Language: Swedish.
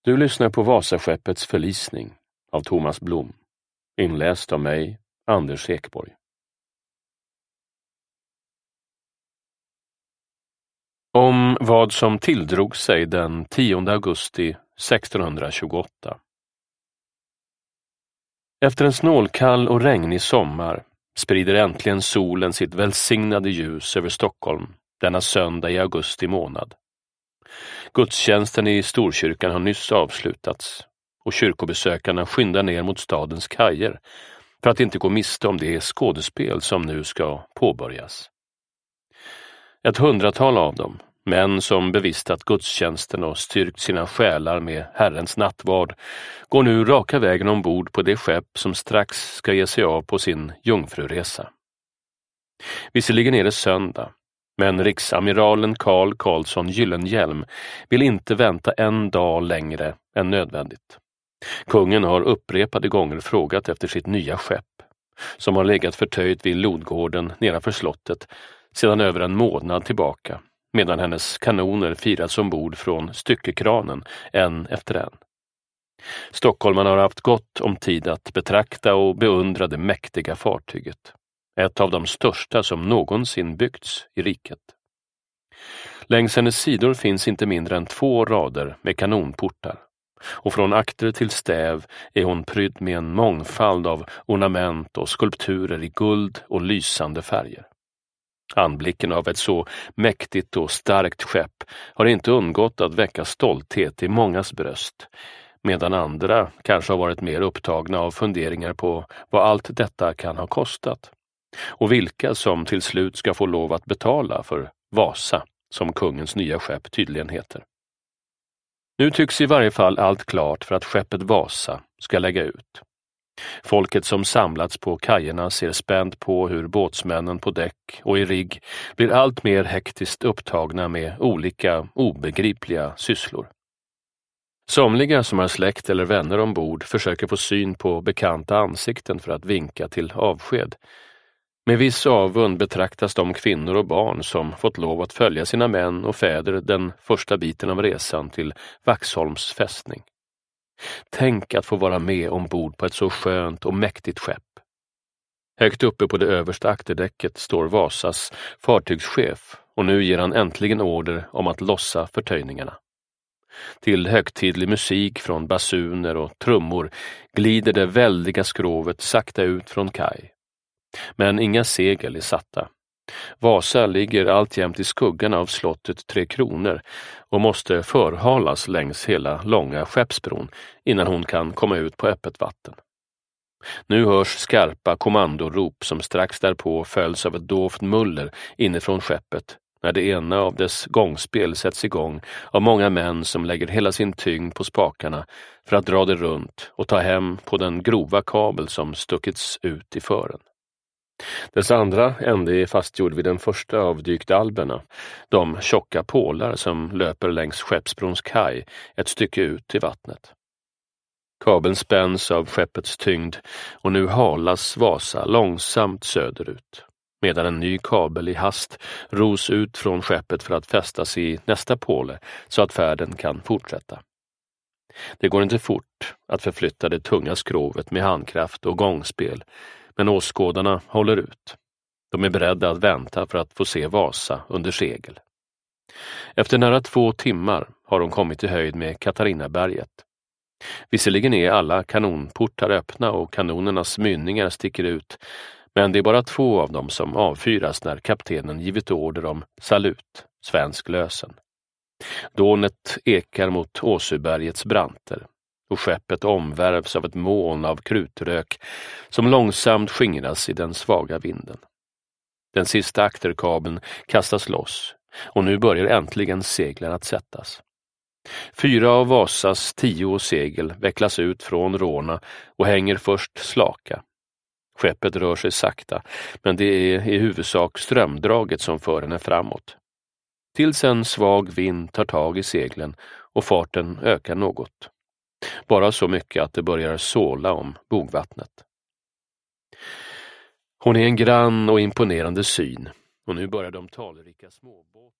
Du lyssnar på Vasaskeppets förlisning av Thomas Blom. Inläst av mig, Anders Ekborg. Om vad som tilldrog sig den 10 augusti 1628. Efter en snålkall och regnig sommar sprider äntligen solen sitt välsignade ljus över Stockholm denna söndag i augusti månad. Gudstjänsten i Storkyrkan har nyss avslutats och kyrkobesökarna skyndar ner mot stadens kajer för att inte gå miste om det skådespel som nu ska påbörjas. Ett 100-tal av dem, män som bevistat gudstjänsten och styrkt sina själar med Herrens nattvard, går nu raka vägen ombord på det skepp som strax ska ge sig av på sin jungfruresa. Visserligen är det söndag, men riksamiralen Carl Carlsson Gyllenhielm vill inte vänta en dag längre än nödvändigt. Kungen har upprepade gånger frågat efter sitt nya skepp, som har legat förtöjt vid Lodgården nedanför slottet sedan över en månad tillbaka, medan hennes kanoner firats ombord från styckekranen en efter en. Stockholmarna har haft gott om tid att betrakta och beundra det mäktiga fartyget. Ett av de största som någonsin byggts i riket. Längs hennes sidor finns inte mindre än 2 rader med kanonportar, och från akter till stäv är hon prydd med en mångfald av ornament och skulpturer i guld och lysande färger. Anblicken av ett så mäktigt och starkt skepp har inte undgått att väcka stolthet i mångas bröst, medan andra kanske har varit mer upptagna av funderingar på vad allt detta kan ha kostat. Och vilka som till slut ska få lov att betala för Vasa, som kungens nya skepp tydligen heter. Nu tycks i varje fall allt klart för att skeppet Vasa ska lägga ut. Folket som samlats på kajerna ser spänt på hur båtsmännen på däck och i rigg blir allt mer hektiskt upptagna med olika obegripliga sysslor. Somliga som har släkt eller vänner ombord försöker få syn på bekanta ansikten för att vinka till avsked. Med viss avund betraktas de kvinnor och barn som fått lov att följa sina män och fäder den första biten av resan till Vaxholms fästning. Tänk att få vara med ombord på ett så skönt och mäktigt skepp. Högt uppe på det översta akterdäcket står Vasas fartygschef och nu ger han äntligen order om att lossa förtöjningarna. Till högtidlig musik från basuner och trummor glider det väldiga skrovet sakta ut från kaj. Men inga segel är satta. Vasa ligger alltjämt i skuggan av slottet 3 Kronor och måste förhalas längs hela långa skeppsbron innan hon kan komma ut på öppet vatten. Nu hörs skarpa kommandorop som strax därpå följs av ett dovt muller inifrån skeppet när det ena av dess gångspel sätts igång av många män som lägger hela sin tyngd på spakarna för att dra det runt och ta hem på den grova kabel som stuckits ut i fören. Dess andra ände är fastgjord vid den första av dykdalberna, de tjocka pålar som löper längs skeppsbrons kaj ett stycke ut i vattnet. Kabeln spänns av skeppets tyngd och nu halas Vasa långsamt söderut, medan en ny kabel i hast ros ut från skeppet för att fästas i nästa påle så att färden kan fortsätta. Det går inte fort att förflytta det tunga skrovet med handkraft och gångspel, men åskådarna håller ut. De är beredda att vänta för att få se Vasa under segel. Efter nära 2 timmar har de kommit i höjd med Katarinaberget. Visserligen är alla kanonportar öppna och kanonernas mynningar sticker ut, men det är bara 2 av dem som avfyras när kaptenen givit order om salut, svensk lösen. Dånet ekar mot Åsöbergets branter och skeppet omvärvs av ett moln av krutrök som långsamt skingras i den svaga vinden. Den sista akterkabeln kastas loss och nu börjar äntligen seglen att sättas. 4 av Vasas 10 segel vecklas ut från råna och hänger först slaka. Skeppet rör sig sakta, men det är i huvudsak strömdraget som för henne framåt. Tills en svag vind tar tag i seglen och farten ökar något. Bara så mycket att det börjar såla om bogvattnet. Hon är en grann och imponerande syn och nu börjar de talrika småbåtarna